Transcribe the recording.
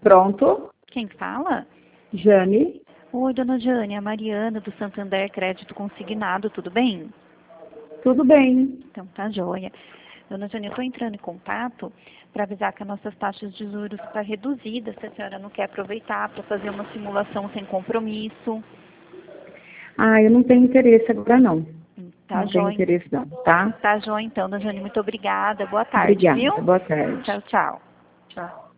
Pronto. Quem fala? Jane. Oi, dona Jane, a Mariana do Santander Crédito Consignado, tudo bem? Tudo bem. Então tá joia. Dona Jane, eu estou entrando em contato para avisar que as nossas taxas de juros estão reduzidas, se a senhora não quer aproveitar para fazer uma simulação sem compromisso. Eu não tenho interesse agora, não. Tá Não tenho joia. interesse, não, tá? Tá joia então, dona Jane, muito obrigada. Boa tarde, Obrigada. viu? Boa tarde. Tchau, tchau. Tchau.